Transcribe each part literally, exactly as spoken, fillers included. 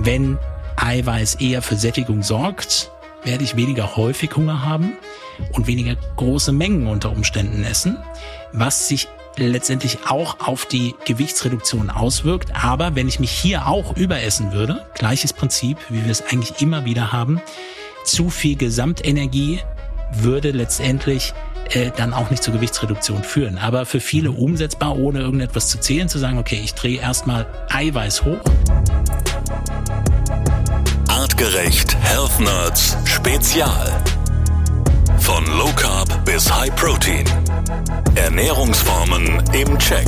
Wenn Eiweiß eher für Sättigung sorgt, werde ich weniger häufig Hunger haben und weniger große Mengen unter Umständen essen, was sich letztendlich auch auf die Gewichtsreduktion auswirkt. Aber wenn ich mich hier auch überessen würde, gleiches Prinzip, wie wir es eigentlich immer wieder haben, zu viel Gesamtenergie würde letztendlich äh, dann auch nicht zur Gewichtsreduktion führen. Aber für viele umsetzbar, ohne irgendetwas zu zählen, zu sagen, okay, ich drehe erstmal Eiweiß hoch. Artgerecht Health Nerds Spezial. Von Low Carb bis High Protein. Ernährungsformen im Check.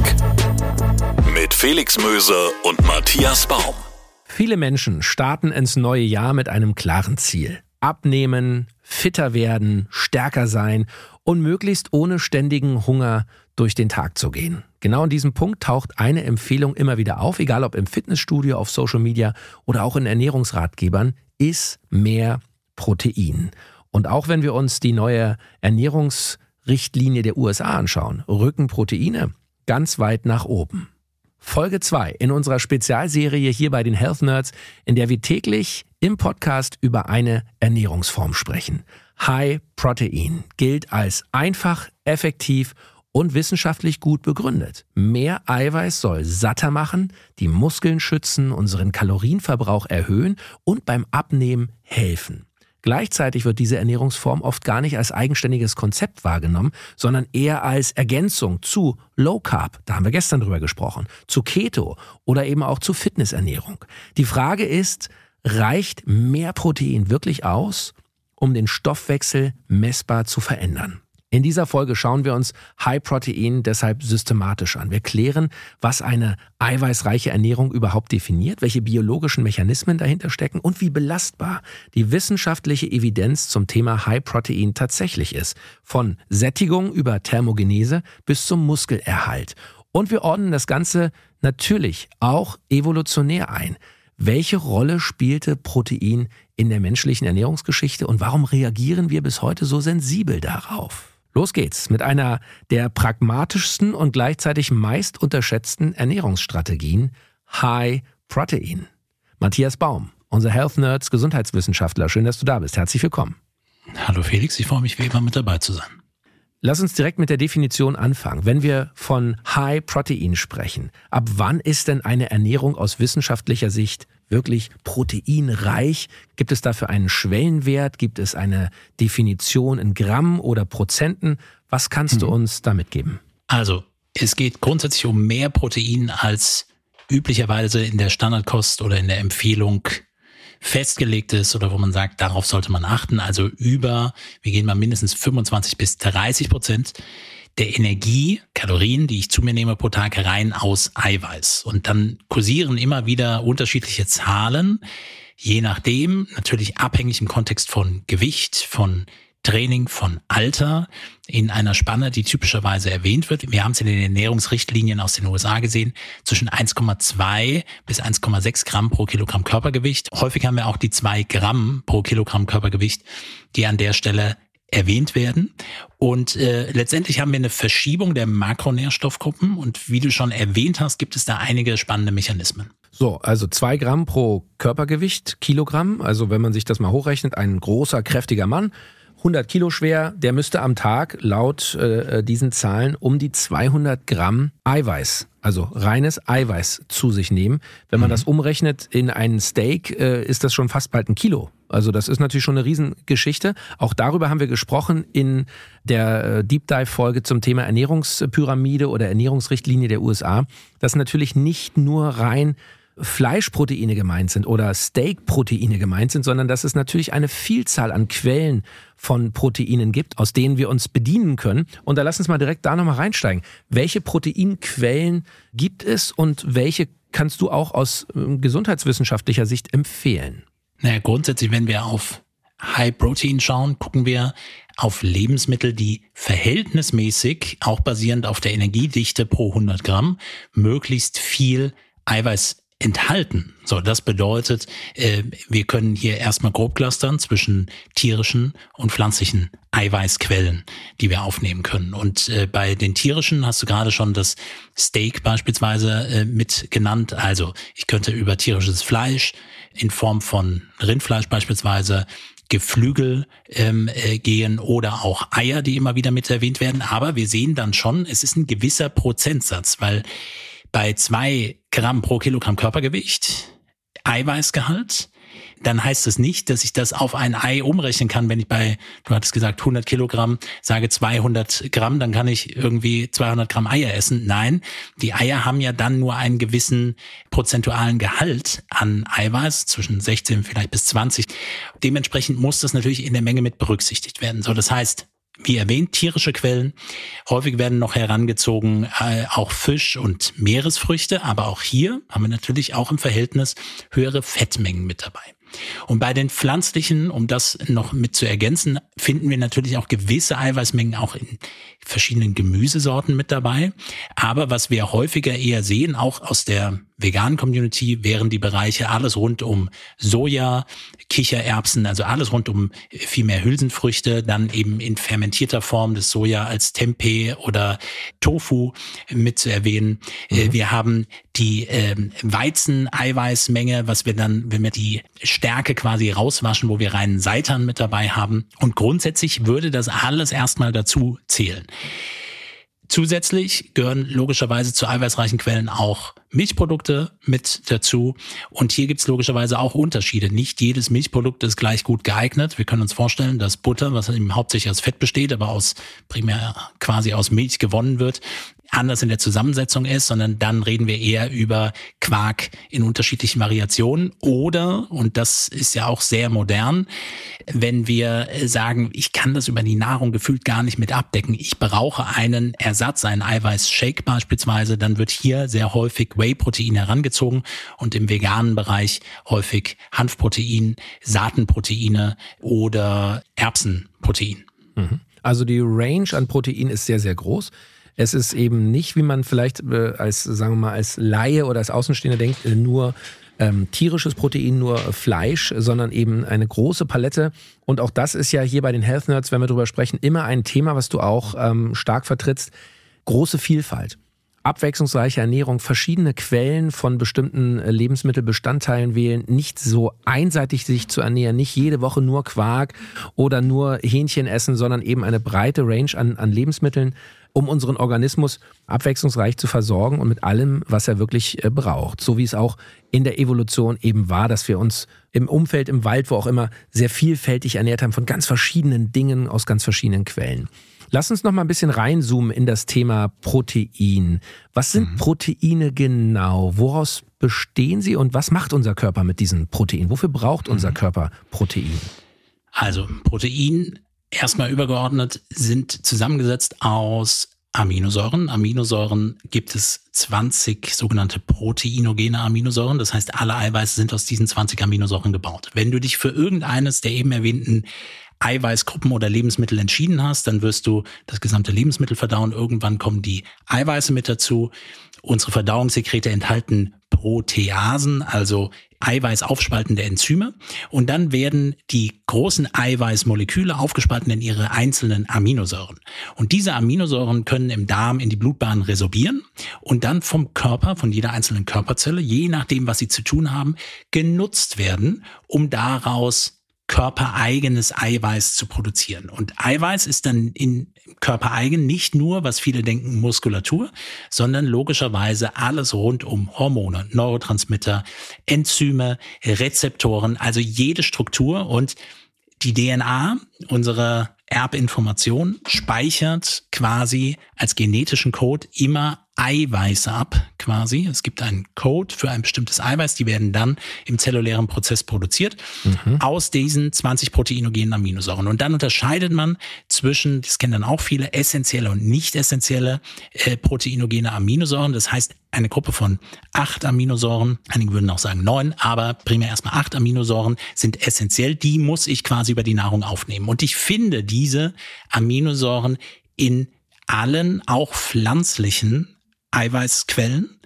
Mit Felix Möser und Matthias Baum. Viele Menschen starten ins neue Jahr mit einem klaren Ziel. Abnehmen, fitter werden, stärker sein und möglichst ohne ständigen Hunger durch den Tag zu gehen. Genau an diesem Punkt taucht eine Empfehlung immer wieder auf, egal ob im Fitnessstudio, auf Social Media oder auch in Ernährungsratgebern, iss mehr Protein. Und auch wenn wir uns die neue Ernährungsrichtlinie der U S A anschauen, rücken Proteine ganz weit nach oben. Folge zwei in unserer Spezialserie hier bei den Health Nerds, in der wir täglich im Podcast über eine Ernährungsform sprechen. High Protein gilt als einfach, effektiv und wissenschaftlich gut begründet. Mehr Eiweiß soll satter machen, die Muskeln schützen, unseren Kalorienverbrauch erhöhen und beim Abnehmen helfen. Gleichzeitig wird diese Ernährungsform oft gar nicht als eigenständiges Konzept wahrgenommen, sondern eher als Ergänzung zu Low Carb, da haben wir gestern drüber gesprochen, zu Keto oder eben auch zu Fitnessernährung. Die Frage ist, reicht mehr Protein wirklich aus, um den Stoffwechsel messbar zu verändern? In dieser Folge schauen wir uns High Protein deshalb systematisch an. Wir klären, was eine eiweißreiche Ernährung überhaupt definiert, welche biologischen Mechanismen dahinter stecken und wie belastbar die wissenschaftliche Evidenz zum Thema High Protein tatsächlich ist. Von Sättigung über Thermogenese bis zum Muskelerhalt. Und wir ordnen das Ganze natürlich auch evolutionär ein. Welche Rolle spielte Protein in der menschlichen Ernährungsgeschichte und warum reagieren wir bis heute so sensibel darauf? Los geht's mit einer der pragmatischsten und gleichzeitig meist unterschätzten Ernährungsstrategien, High Protein. Matthias Baum, unser Health Nerds Gesundheitswissenschaftler, schön, dass du da bist. Herzlich willkommen. Hallo Felix, ich freue mich wie immer mit dabei zu sein. Lass uns direkt mit der Definition anfangen. Wenn wir von High Protein sprechen, ab wann ist denn eine Ernährung aus wissenschaftlicher Sicht wirklich proteinreich? Gibt es dafür einen Schwellenwert? Gibt es eine Definition in Gramm oder Prozenten? Was kannst du uns da mitgeben? Also, es geht grundsätzlich um mehr Protein als üblicherweise in der Standardkost oder in der Empfehlung festgelegt ist oder wo man sagt, darauf sollte man achten. Also über, wir gehen mal mindestens fünfundzwanzig bis dreißig Prozent der Energie, Kalorien, die ich zu mir nehme pro Tag, rein aus Eiweiß. Und dann kursieren immer wieder unterschiedliche Zahlen, je nachdem, natürlich abhängig im Kontext von Gewicht, von Training, von Alter, in einer Spanne, die typischerweise erwähnt wird. Wir haben es in den Ernährungsrichtlinien aus den U S A gesehen, zwischen eins Komma zwei bis eins Komma sechs Gramm pro Kilogramm Körpergewicht. Häufig haben wir auch die zwei Gramm pro Kilogramm Körpergewicht, die an der Stelle erwähnt werden. Und äh, letztendlich haben wir eine Verschiebung der Makronährstoffgruppen. Und wie du schon erwähnt hast, gibt es da einige spannende Mechanismen. So, also zwei Gramm pro Körpergewicht, Kilogramm. Also wenn man sich das mal hochrechnet, ein großer, kräftiger Mann, hundert Kilo schwer, der müsste am Tag laut äh, diesen Zahlen um die zweihundert Gramm Eiweiß, also reines Eiweiß zu sich nehmen. Wenn man mhm. das umrechnet in einen Steak, äh, ist das schon fast bald ein Kilo. Also das ist natürlich schon eine Riesengeschichte. Auch darüber haben wir gesprochen in der äh, Deep Dive Folge zum Thema Ernährungspyramide oder Ernährungsrichtlinie der U S A, dass natürlich nicht nur rein Fleischproteine gemeint sind oder Steakproteine gemeint sind, sondern dass es natürlich eine Vielzahl an Quellen von Proteinen gibt, aus denen wir uns bedienen können. Und da lass uns mal direkt da nochmal reinsteigen. Welche Proteinquellen gibt es und welche kannst du auch aus äh, gesundheitswissenschaftlicher Sicht empfehlen? Naja, grundsätzlich, wenn wir auf High Protein schauen, gucken wir auf Lebensmittel, die verhältnismäßig, auch basierend auf der Energiedichte pro hundert Gramm, möglichst viel Eiweiß enthalten. So, das bedeutet, äh, wir können hier erstmal grob clustern zwischen tierischen und pflanzlichen Eiweißquellen, die wir aufnehmen können. Und äh, bei den tierischen hast du gerade schon das Steak beispielsweise äh, mit genannt. Also ich könnte über tierisches Fleisch in Form von Rindfleisch beispielsweise, Geflügel ähm, äh, gehen oder auch Eier, die immer wieder mit erwähnt werden. Aber wir sehen dann schon, es ist ein gewisser Prozentsatz, weil bei zwei Gramm pro Kilogramm Körpergewicht Eiweißgehalt, dann heißt es nicht, dass ich das auf ein Ei umrechnen kann, wenn ich bei, du hattest gesagt, hundert Kilogramm, sage zweihundert Gramm, dann kann ich irgendwie zweihundert Gramm Eier essen. Nein, die Eier haben ja dann nur einen gewissen prozentualen Gehalt an Eiweiß, zwischen sechzehn vielleicht bis zwanzig. Dementsprechend muss das natürlich in der Menge mit berücksichtigt werden. So, das heißt, wie erwähnt, tierische Quellen. Häufig werden noch herangezogen äh, auch Fisch und Meeresfrüchte, aber auch hier haben wir natürlich auch im Verhältnis höhere Fettmengen mit dabei. Und bei den pflanzlichen, um das noch mit zu ergänzen, finden wir natürlich auch gewisse Eiweißmengen auch in verschiedenen Gemüsesorten mit dabei. Aber was wir häufiger eher sehen, auch aus der veganen Community, wären die Bereiche alles rund um Soja, Kichererbsen, also alles rund um viel mehr Hülsenfrüchte, dann eben in fermentierter Form das Soja als Tempeh oder Tofu mit zu erwähnen. Mhm. Wir haben die ähm, Weizen-Eiweißmenge, was wir dann, wenn wir die Stärke quasi rauswaschen, wo wir reinen Seitan mit dabei haben. Und grundsätzlich würde das alles erstmal dazu zählen. Zusätzlich gehören logischerweise zu eiweißreichen Quellen auch Milchprodukte mit dazu. Und hier gibt's logischerweise auch Unterschiede. Nicht jedes Milchprodukt ist gleich gut geeignet. Wir können uns vorstellen, dass Butter, was eben hauptsächlich aus Fett besteht, aber aus primär quasi aus Milch gewonnen wird, anders in der Zusammensetzung ist, sondern dann reden wir eher über Quark in unterschiedlichen Variationen. Oder, und das ist ja auch sehr modern, wenn wir sagen, ich kann das über die Nahrung gefühlt gar nicht mit abdecken, ich brauche einen Ersatz, einen Eiweißshake beispielsweise, dann wird hier sehr häufig Whey-Protein herangezogen und im veganen Bereich häufig Hanfprotein, Saatenproteine oder Erbsenprotein. Also die Range an Protein ist sehr, sehr groß. Es ist eben nicht, wie man vielleicht äh, als, sagen wir mal, als Laie oder als Außenstehender denkt, äh, nur ähm, tierisches Protein, nur Fleisch, sondern eben eine große Palette. Und auch das ist ja hier bei den Health Nerds, wenn wir drüber sprechen, immer ein Thema, was du auch ähm, stark vertrittst. Große Vielfalt. Abwechslungsreiche Ernährung, verschiedene Quellen von bestimmten Lebensmittelbestandteilen wählen, nicht so einseitig sich zu ernähren, nicht jede Woche nur Quark oder nur Hähnchen essen, sondern eben eine breite Range an, an Lebensmitteln, um unseren Organismus abwechslungsreich zu versorgen und mit allem, was er wirklich äh, braucht. So wie es auch in der Evolution eben war, dass wir uns im Umfeld, im Wald, wo auch immer, sehr vielfältig ernährt haben von ganz verschiedenen Dingen aus ganz verschiedenen Quellen. Lass uns noch mal ein bisschen reinzoomen in das Thema Protein. Was sind mhm. Proteine genau? Woraus bestehen sie und was macht unser Körper mit diesen Proteinen? Wofür braucht unser mhm. Körper Protein? Also Protein, erstmal übergeordnet, sind zusammengesetzt aus Aminosäuren. Aminosäuren gibt es zwanzig sogenannte proteinogene Aminosäuren. Das heißt, alle Eiweiße sind aus diesen zwanzig Aminosäuren gebaut. Wenn du dich für irgendeines der eben erwähnten Eiweißgruppen oder Lebensmittel entschieden hast, dann wirst du das gesamte Lebensmittel verdauen. Irgendwann kommen die Eiweiße mit dazu. Unsere Verdauungssekrete enthalten Proteasen, also eiweißaufspaltende Enzyme. Und dann werden die großen Eiweißmoleküle aufgespalten in ihre einzelnen Aminosäuren. Und diese Aminosäuren können im Darm in die Blutbahn resorbieren und dann vom Körper, von jeder einzelnen Körperzelle, je nachdem, was sie zu tun haben, genutzt werden, um daraus körpereigenes Eiweiß zu produzieren. Und Eiweiß ist dann in körpereigen nicht nur, was viele denken, Muskulatur, sondern logischerweise alles rund um Hormone, Neurotransmitter, Enzyme, Rezeptoren, also jede Struktur. Und die D N A, unsere Erbinformation, speichert quasi als genetischen Code immer Eiweiße ab, quasi. Es gibt einen Code für ein bestimmtes Eiweiß, die werden dann im zellulären Prozess produziert, mhm. aus diesen zwanzig proteinogenen Aminosäuren. Und dann unterscheidet man zwischen, das kennen dann auch viele, essentielle und nicht essentielle äh, proteinogene Aminosäuren. Das heißt, eine Gruppe von acht Aminosäuren, einige würden auch sagen neun, aber primär erstmal acht Aminosäuren sind essentiell. Die muss ich quasi über die Nahrung aufnehmen. Und ich finde diese Aminosäuren in allen, auch pflanzlichen Eiweißquellen,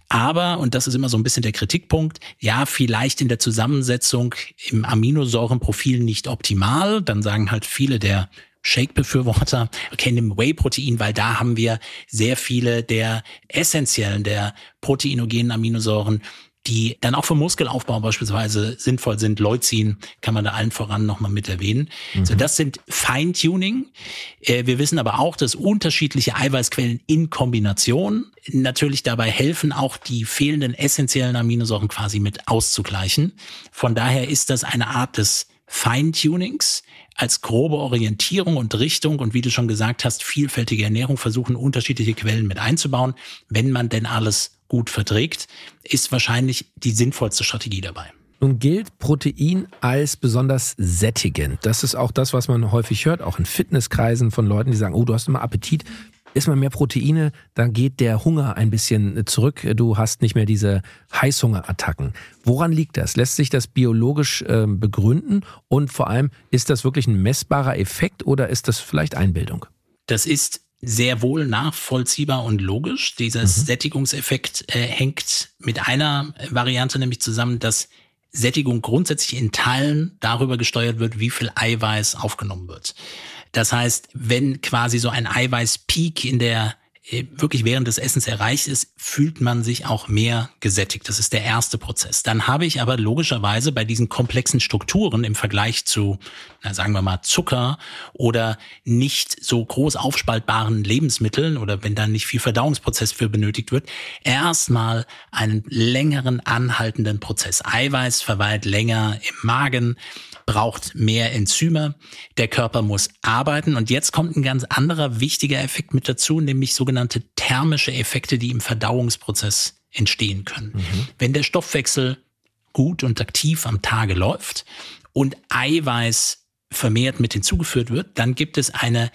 Aber, und das ist immer so ein bisschen der Kritikpunkt, ja, vielleicht in der Zusammensetzung im Aminosäurenprofil nicht optimal. Dann sagen halt viele der Shake-Befürworter, okay, nimm Whey-Protein, weil da haben wir sehr viele der essentiellen, der proteinogenen Aminosäuren, die dann auch für Muskelaufbau beispielsweise sinnvoll sind. Leucin kann man da allen voran nochmal mit erwähnen. Mhm. So, das sind Feintuning. Wir wissen aber auch, dass unterschiedliche Eiweißquellen in Kombination natürlich dabei helfen, auch die fehlenden essentiellen Aminosäuren quasi mit auszugleichen. Von daher ist das eine Art des Feintunings als grobe Orientierung und Richtung und wie du schon gesagt hast, vielfältige Ernährung, versuchen unterschiedliche Quellen mit einzubauen. Wenn man denn alles gut verträgt, ist wahrscheinlich die sinnvollste Strategie dabei. Nun gilt Protein als besonders sättigend. Das ist auch das, was man häufig hört, auch in Fitnesskreisen von Leuten, die sagen, oh, du hast immer Appetit. Isst man mehr Proteine, dann geht der Hunger ein bisschen zurück. Du hast nicht mehr diese Heißhungerattacken. Woran liegt das? Lässt sich das biologisch äh, begründen? Und vor allem, ist das wirklich ein messbarer Effekt oder ist das vielleicht Einbildung? Das ist sehr wohl nachvollziehbar und logisch. Dieser mhm. Sättigungseffekt äh, hängt mit einer Variante nämlich zusammen, dass Sättigung grundsätzlich in Teilen darüber gesteuert wird, wie viel Eiweiß aufgenommen wird. Das heißt, wenn quasi so ein Eiweißpeak in der wirklich während des Essens erreicht ist, fühlt man sich auch mehr gesättigt. Das ist der erste Prozess. Dann habe ich aber logischerweise bei diesen komplexen Strukturen im Vergleich zu, na, sagen wir mal, Zucker oder nicht so groß aufspaltbaren Lebensmitteln oder wenn da nicht viel Verdauungsprozess für benötigt wird, erstmal einen längeren anhaltenden Prozess. Eiweiß verweilt länger im Magen, braucht mehr Enzyme, der Körper muss arbeiten und jetzt kommt ein ganz anderer wichtiger Effekt mit dazu, nämlich sogenannte thermische Effekte, die im Verdauungsprozess entstehen können. Mhm. Wenn der Stoffwechsel gut und aktiv am Tage läuft und Eiweiß vermehrt mit hinzugeführt wird, dann gibt es eine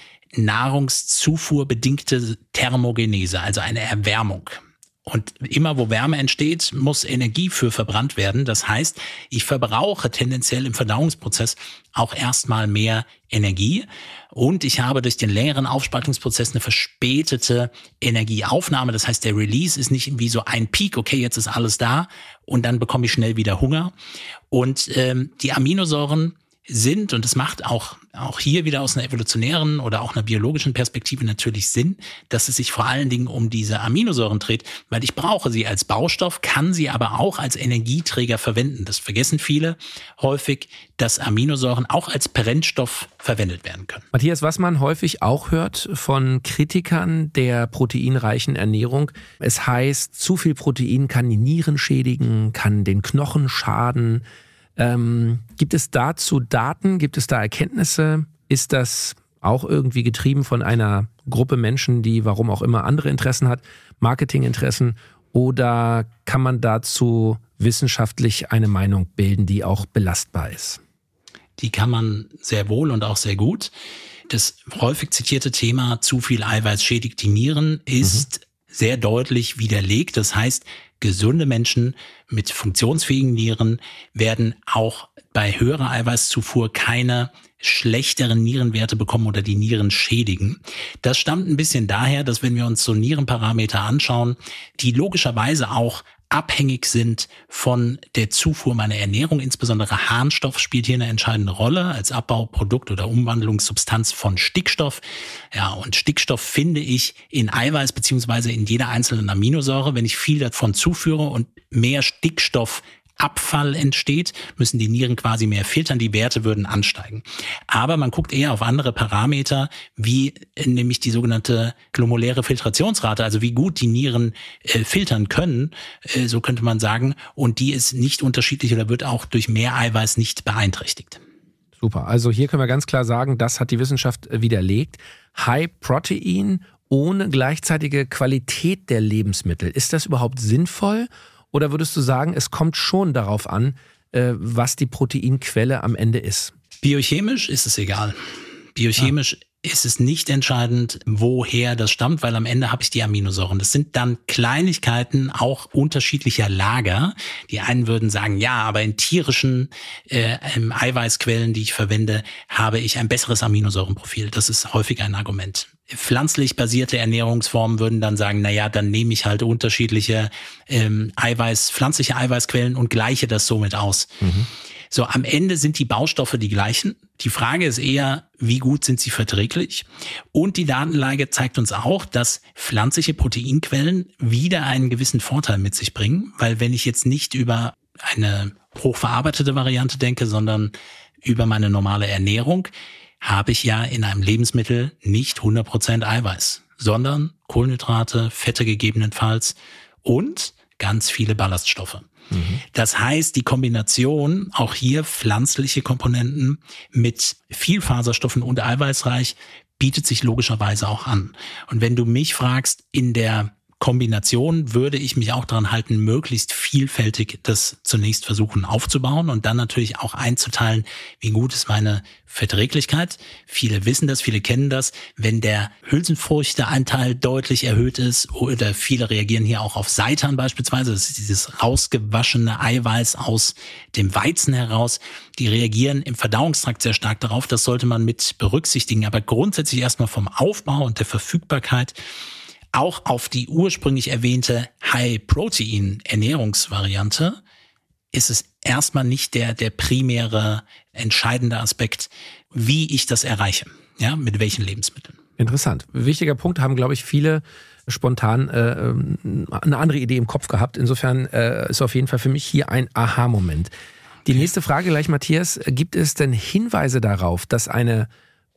nahrungszufuhrbedingte Thermogenese, also eine Erwärmung. Und immer wo Wärme entsteht, muss Energie für verbrannt werden. Das heißt, ich verbrauche tendenziell im Verdauungsprozess auch erstmal mehr Energie. Und ich habe durch den längeren Aufspaltungsprozess eine verspätete Energieaufnahme. Das heißt, der Release ist nicht wie so ein Peak, okay, jetzt ist alles da und dann bekomme ich schnell wieder Hunger. Und ähm, die Aminosäuren sind, und es macht auch, auch hier wieder aus einer evolutionären oder auch einer biologischen Perspektive natürlich Sinn, dass es sich vor allen Dingen um diese Aminosäuren dreht, weil ich brauche sie als Baustoff, kann sie aber auch als Energieträger verwenden. Das vergessen viele häufig, dass Aminosäuren auch als Brennstoff verwendet werden können. Matthias, was man häufig auch hört von Kritikern der proteinreichen Ernährung, es heißt, zu viel Protein kann die Nieren schädigen, kann den Knochen schaden. Ähm, gibt es dazu Daten? Gibt es da Erkenntnisse? Ist das auch irgendwie getrieben von einer Gruppe Menschen, die warum auch immer andere Interessen hat, Marketinginteressen? Oder kann man dazu wissenschaftlich eine Meinung bilden, die auch belastbar ist? Die kann man sehr wohl und auch sehr gut. Das häufig zitierte Thema, zu viel Eiweiß schädigt die Nieren, ist mhm. sehr deutlich widerlegt. Das heißt, gesunde Menschen mit funktionsfähigen Nieren werden auch bei höherer Eiweißzufuhr keine schlechteren Nierenwerte bekommen oder die Nieren schädigen. Das stammt ein bisschen daher, dass wenn wir uns so Nierenparameter anschauen, die logischerweise auch abhängig sind von der Zufuhr meiner Ernährung. Insbesondere Harnstoff spielt hier eine entscheidende Rolle als Abbauprodukt oder Umwandlungssubstanz von Stickstoff. Ja, und Stickstoff finde ich in Eiweiß beziehungsweise in jeder einzelnen Aminosäure. Wenn ich viel davon zuführe und mehr Stickstoff Abfall entsteht, müssen die Nieren quasi mehr filtern, die Werte würden ansteigen. Aber man guckt eher auf andere Parameter, wie nämlich die sogenannte glomeruläre Filtrationsrate, also wie gut die Nieren äh, filtern können, äh, so könnte man sagen, und die ist nicht unterschiedlich oder wird auch durch mehr Eiweiß nicht beeinträchtigt. Super, also hier können wir ganz klar sagen, das hat die Wissenschaft widerlegt. High Protein ohne gleichzeitige Qualität der Lebensmittel, ist das überhaupt sinnvoll? Oder würdest du sagen, es kommt schon darauf an, was die Proteinquelle am Ende ist? Biochemisch ist es egal. Biochemisch ist es nicht entscheidend, woher das stammt, weil am Ende habe ich die Aminosäuren. Das sind dann Kleinigkeiten, auch unterschiedlicher Lager. Die einen würden sagen, ja, aber in tierischen äh, Eiweißquellen, die ich verwende, habe ich ein besseres Aminosäurenprofil. Das ist häufig ein Argument. Pflanzlich basierte Ernährungsformen würden dann sagen, na ja, dann nehme ich halt unterschiedliche ähm, Eiweiß, pflanzliche Eiweißquellen und gleiche das somit aus. Mhm. So, am Ende sind die Baustoffe die gleichen. Die Frage ist eher, wie gut sind sie verträglich? Und die Datenlage zeigt uns auch, dass pflanzliche Proteinquellen wieder einen gewissen Vorteil mit sich bringen, weil wenn ich jetzt nicht über eine hochverarbeitete Variante denke, sondern über meine normale Ernährung, habe ich ja in einem Lebensmittel nicht hundert Prozent Eiweiß, sondern Kohlenhydrate, Fette gegebenenfalls und ganz viele Ballaststoffe. Mhm. Das heißt, die Kombination, auch hier pflanzliche Komponenten mit Vielfaserstoffen und eiweißreich, bietet sich logischerweise auch an. Und wenn du mich fragst, in der Kombination würde ich mich auch daran halten, möglichst vielfältig das zunächst versuchen aufzubauen und dann natürlich auch einzuteilen, wie gut ist meine Verträglichkeit. Viele wissen das, viele kennen das. Wenn der Hülsenfrüchteanteil deutlich erhöht ist oder viele reagieren hier auch auf Seitan beispielsweise, das ist dieses rausgewaschene Eiweiß aus dem Weizen heraus, die reagieren im Verdauungstrakt sehr stark darauf. Das sollte man mit berücksichtigen. Aber grundsätzlich erstmal vom Aufbau und der Verfügbarkeit auch auf die ursprünglich erwähnte High-Protein-Ernährungsvariante ist es erstmal nicht der, der primäre entscheidende Aspekt, wie ich das erreiche, ja, mit welchen Lebensmitteln. Interessant. Wichtiger Punkt, haben, glaube ich, viele spontan äh, eine andere Idee im Kopf gehabt. Insofern äh, ist auf jeden Fall für mich hier ein Aha-Moment. Die nächste Frage gleich, Matthias. Gibt es denn Hinweise darauf, dass eine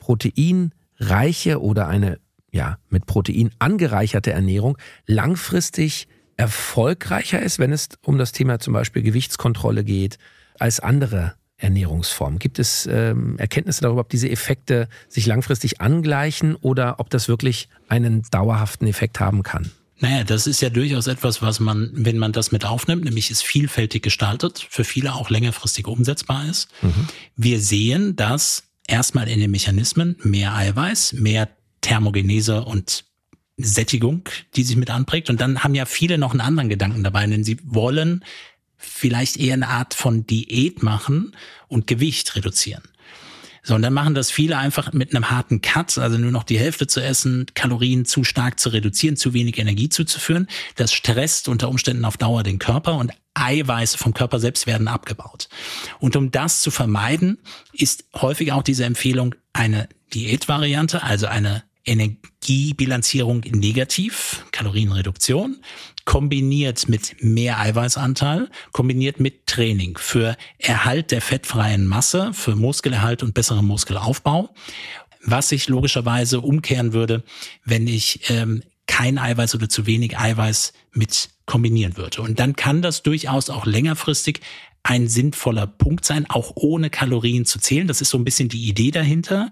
proteinreiche oder eine ja, mit Protein angereicherte Ernährung langfristig erfolgreicher ist, wenn es um das Thema zum Beispiel Gewichtskontrolle geht, als andere Ernährungsformen? Gibt es ähm, Erkenntnisse darüber, ob diese Effekte sich langfristig angleichen oder ob das wirklich einen dauerhaften Effekt haben kann? Naja, das ist ja durchaus etwas, was man, wenn man das mit aufnimmt, nämlich ist vielfältig gestaltet, für viele auch längerfristig umsetzbar ist. Mhm. Wir sehen, dass erstmal in den Mechanismen mehr Eiweiß, mehr Thermogenese und Sättigung, die sich mit anprägt. Und dann haben ja viele noch einen anderen Gedanken dabei, denn sie wollen vielleicht eher eine Art von Diät machen und Gewicht reduzieren. So, und dann machen das viele einfach mit einem harten Cut, also nur noch die Hälfte zu essen, Kalorien zu stark zu reduzieren, zu wenig Energie zuzuführen. Das stresst unter Umständen auf Dauer den Körper und Eiweiße vom Körper selbst werden abgebaut. Und um das zu vermeiden, ist häufig auch diese Empfehlung eine Diätvariante, also eine Energiebilanzierung negativ, Kalorienreduktion, kombiniert mit mehr Eiweißanteil, kombiniert mit Training für Erhalt der fettfreien Masse, für Muskelerhalt und besseren Muskelaufbau, was sich logischerweise umkehren würde, wenn ich ähm, kein Eiweiß oder zu wenig Eiweiß mit kombinieren würde. Und dann kann das durchaus auch längerfristig ein sinnvoller Punkt sein, auch ohne Kalorien zu zählen. Das ist so ein bisschen die Idee dahinter.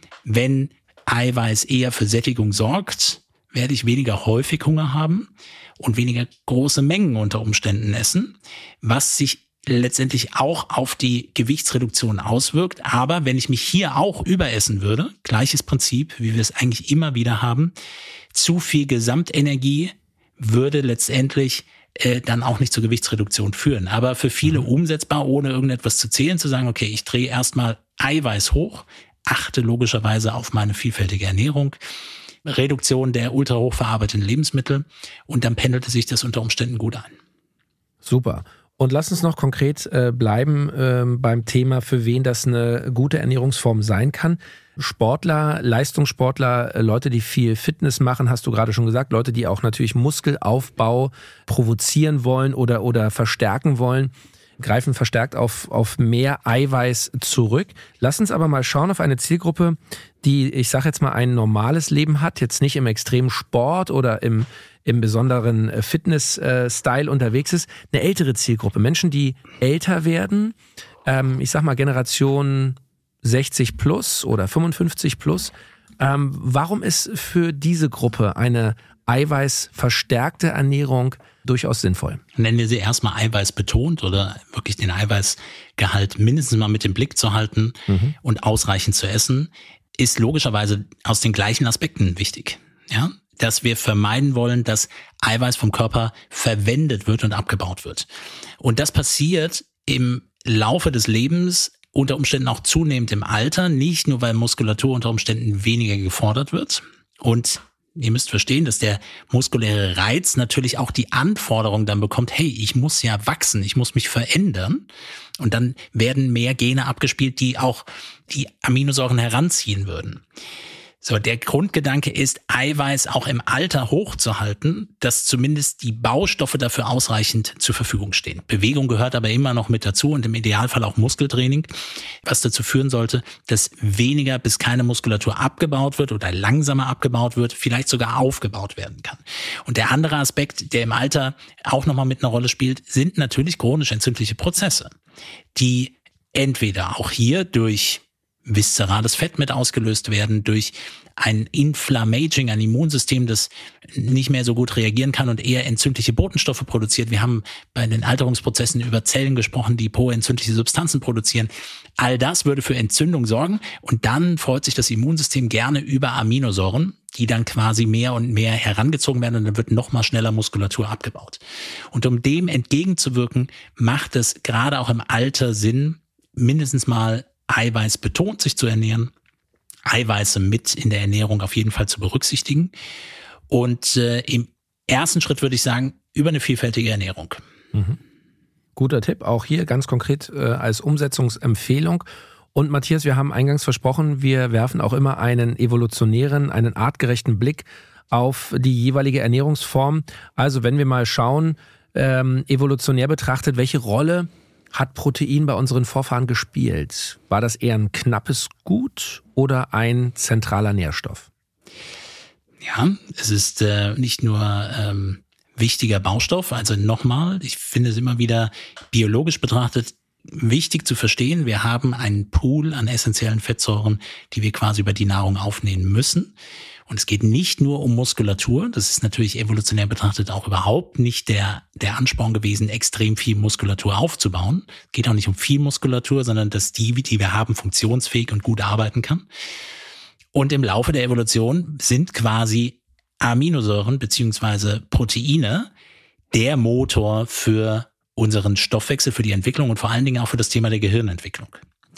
Wenn Eiweiß eher für Sättigung sorgt, werde ich weniger häufig Hunger haben und weniger große Mengen unter Umständen essen, was sich letztendlich auch auf die Gewichtsreduktion auswirkt. Aber wenn ich mich hier auch überessen würde, gleiches Prinzip, wie wir es eigentlich immer wieder haben, zu viel Gesamtenergie würde letztendlich äh, dann auch nicht zur Gewichtsreduktion führen. Aber für viele umsetzbar, ohne irgendetwas zu zählen, zu sagen, okay, ich drehe erstmal Eiweiß hoch, achte logischerweise auf meine vielfältige Ernährung, Reduktion der ultra hochverarbeiteten Lebensmittel und dann pendelt sich das unter Umständen gut ein. Super. Und lass uns noch konkret äh, bleiben äh, beim Thema, für wen das eine gute Ernährungsform sein kann. Sportler, Leistungssportler, äh, Leute, die viel Fitness machen, hast du gerade schon gesagt, Leute, die auch natürlich Muskelaufbau provozieren wollen oder, oder verstärken wollen, greifen verstärkt auf, auf mehr Eiweiß zurück. Lass uns aber mal schauen auf eine Zielgruppe, die, ich sage jetzt mal, ein normales Leben hat, jetzt nicht im extremen Sport oder im, im besonderen Fitness-Style unterwegs ist. Eine ältere Zielgruppe, Menschen, die älter werden, ähm, ich sag mal Generation sechzig plus oder fünfundfünfzig plus. Ähm, warum ist für diese Gruppe eine eiweißverstärkte Ernährung durchaus sinnvoll? Nennen wir sie erstmal Eiweiß betont oder wirklich den Eiweißgehalt mindestens mal mit dem Blick zu halten mhm. und ausreichend zu essen. ist logischerweise aus den gleichen Aspekten wichtig. Ja, dass wir vermeiden wollen, dass Eiweiß vom Körper verwendet wird und abgebaut wird. Und das passiert im Laufe des Lebens unter Umständen auch zunehmend im Alter, nicht nur, weil Muskulatur unter Umständen weniger gefordert wird. Und ihr müsst verstehen, dass der muskuläre Reiz natürlich auch die Anforderung dann bekommt, hey, ich muss ja wachsen, ich muss mich verändern. Und dann werden mehr Gene abgespielt, die auch die Aminosäuren heranziehen würden. So, der Grundgedanke ist, Eiweiß auch im Alter hochzuhalten, dass zumindest die Baustoffe dafür ausreichend zur Verfügung stehen. Bewegung gehört aber immer noch mit dazu und im Idealfall auch Muskeltraining, was dazu führen sollte, dass weniger bis keine Muskulatur abgebaut wird oder langsamer abgebaut wird, vielleicht sogar aufgebaut werden kann. Und der andere Aspekt, der im Alter auch nochmal mit einer Rolle spielt, sind natürlich chronisch entzündliche Prozesse, die entweder auch hier durch viszerales Fett mit ausgelöst werden, durch ein Inflammaging, ein Immunsystem, das nicht mehr so gut reagieren kann und eher entzündliche Botenstoffe produziert. Wir haben bei den Alterungsprozessen über Zellen gesprochen, die pro-entzündliche Substanzen produzieren. All das würde für Entzündung sorgen und dann freut sich das Immunsystem gerne über Aminosäuren, die dann quasi mehr und mehr herangezogen werden und dann wird noch mal schneller Muskulatur abgebaut. Und um dem entgegenzuwirken, macht es gerade auch im Alter Sinn, mindestens mal Eiweiß betont sich zu ernähren, Eiweiße mit in der Ernährung auf jeden Fall zu berücksichtigen und äh, im ersten Schritt würde ich sagen, über eine vielfältige Ernährung. Mhm. Guter Tipp, auch hier ganz konkret äh, als Umsetzungsempfehlung. Und Matthias, wir haben eingangs versprochen, wir werfen auch immer einen evolutionären, einen artgerechten Blick auf die jeweilige Ernährungsform. Also wenn wir mal schauen, ähm, evolutionär betrachtet, welche Rolle hat Protein bei unseren Vorfahren gespielt? War das eher ein knappes Gut oder ein zentraler Nährstoff? Ja, es ist äh, nicht nur ähm, wichtiger Baustoff, also nochmal, ich finde es immer wieder biologisch betrachtet wichtig zu verstehen, wir haben einen Pool an essentiellen Fettsäuren, die wir quasi über die Nahrung aufnehmen müssen. Und es geht nicht nur um Muskulatur, das ist natürlich evolutionär betrachtet auch überhaupt nicht der, der Ansporn gewesen, extrem viel Muskulatur aufzubauen. Es geht auch nicht um viel Muskulatur, sondern dass die, die wir haben, funktionsfähig und gut arbeiten kann. Und im Laufe der Evolution sind quasi Aminosäuren beziehungsweise Proteine der Motor für unseren Stoffwechsel, für die Entwicklung und vor allen Dingen auch für das Thema der Gehirnentwicklung.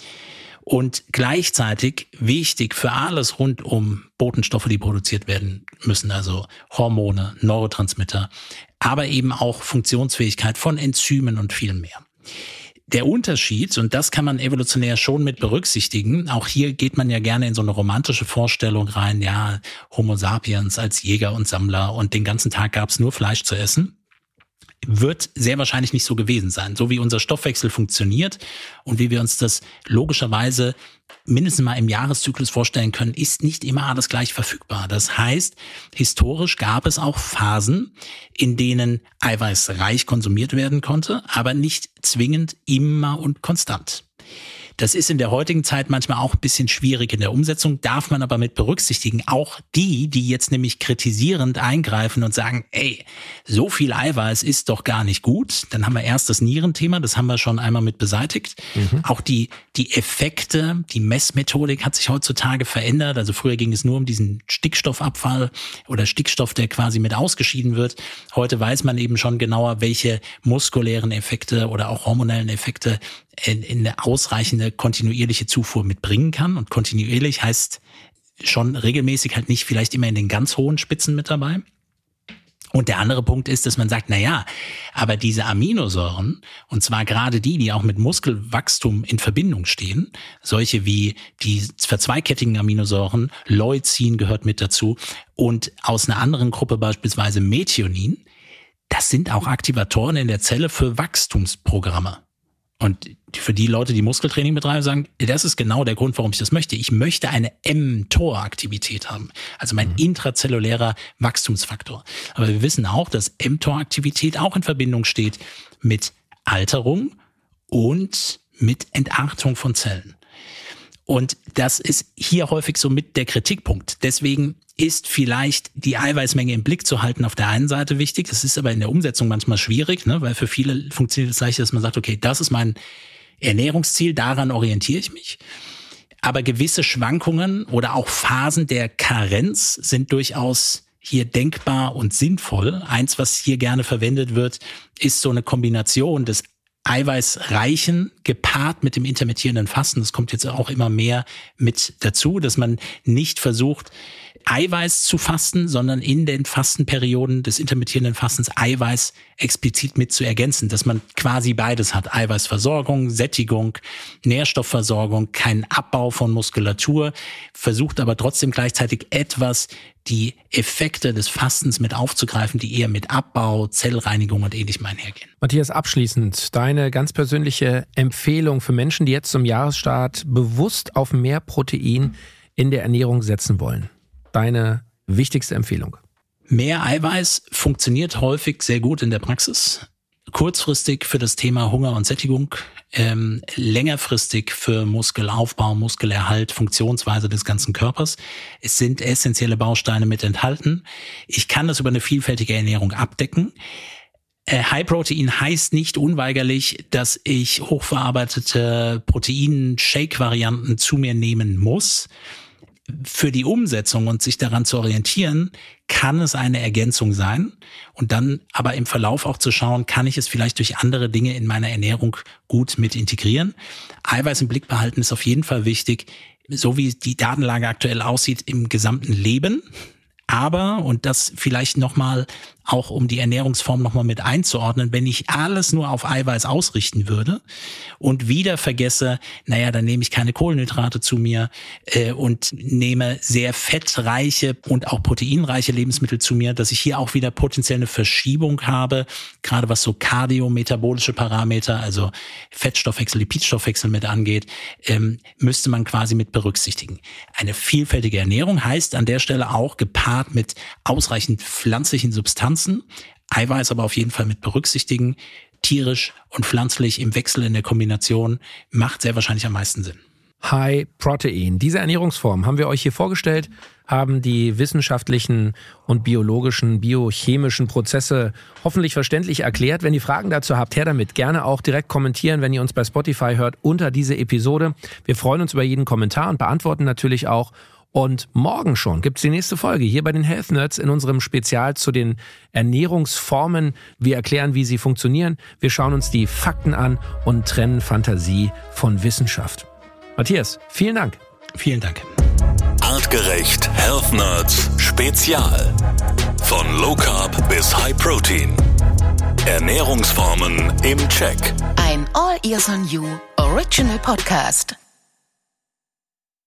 Und gleichzeitig wichtig für alles rund um Botenstoffe, die produziert werden müssen, also Hormone, Neurotransmitter, aber eben auch Funktionsfähigkeit von Enzymen und viel mehr. Der Unterschied, und das kann man evolutionär schon mit berücksichtigen, auch hier geht man ja gerne in so eine romantische Vorstellung rein, ja, Homo sapiens als Jäger und Sammler und den ganzen Tag gab es nur Fleisch zu essen. Wird sehr wahrscheinlich nicht so gewesen sein. So wie unser Stoffwechsel funktioniert und wie wir uns das logischerweise mindestens mal im Jahreszyklus vorstellen können, ist nicht immer alles gleich verfügbar. Das heißt, historisch gab es auch Phasen, in denen Eiweiß reich konsumiert werden konnte, aber nicht zwingend immer und konstant. Das ist in der heutigen Zeit manchmal auch ein bisschen schwierig in der Umsetzung, darf man aber mit berücksichtigen. Auch die, die jetzt nämlich kritisierend eingreifen und sagen, ey, so viel Eiweiß ist doch gar nicht gut. Dann haben wir erst das Nierenthema, das haben wir schon einmal mit beseitigt. Mhm. Auch die, die Effekte, die Messmethodik hat sich heutzutage verändert. Also früher ging es nur um diesen Stickstoffabfall oder Stickstoff, der quasi mit ausgeschieden wird. Heute weiß man eben schon genauer, welche muskulären Effekte oder auch hormonellen Effekte in, in eine ausreichende kontinuierliche Zufuhr mitbringen kann. Und kontinuierlich heißt schon regelmäßig, halt nicht vielleicht immer in den ganz hohen Spitzen mit dabei. Und der andere Punkt ist, dass man sagt, na ja, aber diese Aminosäuren, und zwar gerade die, die auch mit Muskelwachstum in Verbindung stehen, solche wie die verzweikettigen Aminosäuren, Leucin gehört mit dazu und aus einer anderen Gruppe beispielsweise Methionin, das sind auch Aktivatoren in der Zelle für Wachstumsprogramme. Und für die Leute, die Muskeltraining betreiben, sagen, das ist genau der Grund, warum ich das möchte. Ich möchte eine mTOR-Aktivität haben, also mein mhm. intrazellulärer Wachstumsfaktor. Aber wir wissen auch, dass mTOR-Aktivität auch in Verbindung steht mit Alterung und mit Entartung von Zellen. Und das ist hier häufig so mit der Kritikpunkt. Deswegen ist vielleicht die Eiweißmenge im Blick zu halten auf der einen Seite wichtig. Das ist aber in der Umsetzung manchmal schwierig, ne? Weil für viele funktioniert es leicht, dass man sagt, okay, das ist mein Ernährungsziel, daran orientiere ich mich. Aber gewisse Schwankungen oder auch Phasen der Karenz sind durchaus hier denkbar und sinnvoll. Eins, was hier gerne verwendet wird, ist so eine Kombination des Eiweißreichen gepaart mit dem intermittierenden Fasten. Das kommt jetzt auch immer mehr mit dazu, dass man nicht versucht, Eiweiß zu fasten, sondern in den Fastenperioden des intermittierenden Fastens Eiweiß explizit mit zu ergänzen, dass man quasi beides hat. Eiweißversorgung, Sättigung, Nährstoffversorgung, keinen Abbau von Muskulatur, versucht aber trotzdem gleichzeitig etwas die Effekte des Fastens mit aufzugreifen, die eher mit Abbau, Zellreinigung und Ähnlichem einhergehen. Matthias, abschließend deine ganz persönliche Empfehlung für Menschen, die jetzt zum Jahresstart bewusst auf mehr Protein in der Ernährung setzen wollen. Deine wichtigste Empfehlung? Mehr Eiweiß funktioniert häufig sehr gut in der Praxis. Kurzfristig für das Thema Hunger und Sättigung, ähm, längerfristig für Muskelaufbau, Muskelerhalt, Funktionsweise des ganzen Körpers. Es sind essentielle Bausteine mit enthalten. Ich kann das über eine vielfältige Ernährung abdecken. Äh, High Protein heißt nicht unweigerlich, dass ich hochverarbeitete Protein-Shake-Varianten zu mir nehmen muss. Für die Umsetzung und sich daran zu orientieren, kann es eine Ergänzung sein und dann aber im Verlauf auch zu schauen, kann ich es vielleicht durch andere Dinge in meiner Ernährung gut mit integrieren. Eiweiß im Blick behalten ist auf jeden Fall wichtig, so wie die Datenlage aktuell aussieht im gesamten Leben. Aber, und das vielleicht nochmal auch um die Ernährungsform nochmal mit einzuordnen, wenn ich alles nur auf Eiweiß ausrichten würde und wieder vergesse, naja, dann nehme ich keine Kohlenhydrate zu mir äh, und nehme sehr fettreiche und auch proteinreiche Lebensmittel zu mir, dass ich hier auch wieder potenziell eine Verschiebung habe, gerade was so kardiometabolische Parameter, also Fettstoffwechsel, Lipidstoffwechsel mit angeht, ähm, müsste man quasi mit berücksichtigen. Eine vielfältige Ernährung heißt an der Stelle auch gepaart mit ausreichend pflanzlichen Substanzen, Eiweiß aber auf jeden Fall mit berücksichtigen. Tierisch und pflanzlich im Wechsel in der Kombination macht sehr wahrscheinlich am meisten Sinn. High Protein. Diese Ernährungsform haben wir euch hier vorgestellt, haben die wissenschaftlichen und biologischen, biochemischen Prozesse hoffentlich verständlich erklärt. Wenn ihr Fragen dazu habt, her damit. Gerne auch direkt kommentieren, wenn ihr uns bei Spotify hört, unter diese Episode. Wir freuen uns über jeden Kommentar und beantworten natürlich auch. Und morgen schon gibt's die nächste Folge hier bei den Health Nerds in unserem Spezial zu den Ernährungsformen. Wir erklären, wie sie funktionieren. Wir schauen uns die Fakten an und trennen Fantasie von Wissenschaft. Matthias, vielen Dank. Vielen Dank. Artgerecht Health Nerds Spezial. Von Low Carb bis High Protein. Ernährungsformen im Check. Ein All Ears on You Original Podcast.